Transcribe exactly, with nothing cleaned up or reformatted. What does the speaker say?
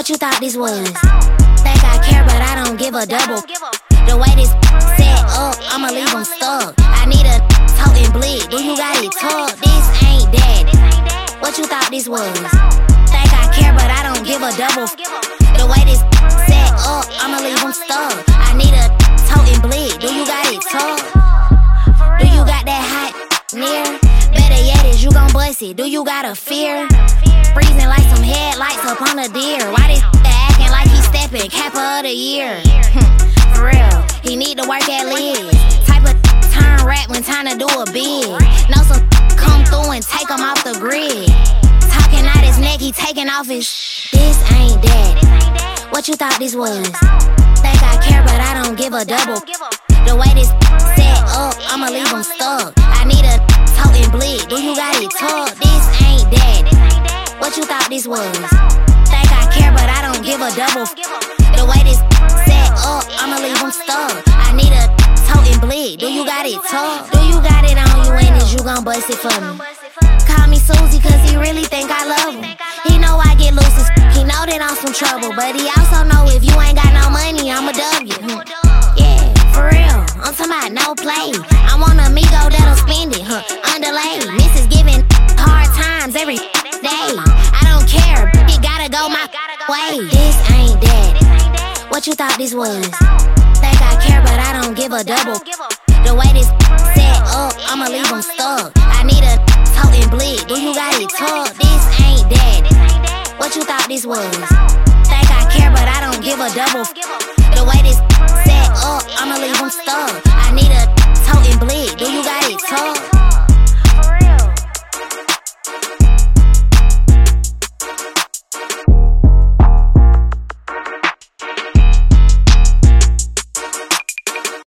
What you thought this was? Think I care, but I don't give a double. The way this set up, I'ma leave them stuck. I need a toting blick. Do you got it tucked? This ain't that. What you thought this was? Think I care, but I don't give a double. The way this set up, I'ma leave them stuck. I need a toting blick. Do you got it tucked? Do you got that hot near? Better yet is you gon' bust it. Do you got a fear? Freezing like some headlights up on a deer. Why this acting like he stepping? Capper of the year. For real, he need to work at Liz. Type of turn rap when time to do a bid. Know some come through and take him off the grid. Talking out his neck, he taking off his sh. This ain't that. What you thought this was? Think I care, but I don't give a double. The way this set up, I'ma leave him stuck. I need a toting blick. Do you got it tucked? This ain't that. What you thought this was? Think I care, but I don't give a double. The way this set up, I'ma leave him stuck. I need a toting blick. Do you got it tucked? Do you got it on you and is you gon' bust it for me? Call me Susie cause he really think I love him. He know I get loose as he know that I'm some trouble. But he also know if you ain't got no money, I'ma dub you. hmm. Yeah, for real, I'm talking about no play. I want a amigo that'll spend it, huh, underlay. Missus giving hard times every day. I don't care, it gotta go my way. This ain't that. What you thought this was? Think I care, but I don't give a double. The way this set up, I'ma leave him stuck. I need a toting blick. Do you got it tucked? This ain't that. What you thought this was? Think I care, but I don't give a double. The way this set up, I'ma leave him stuck. I need a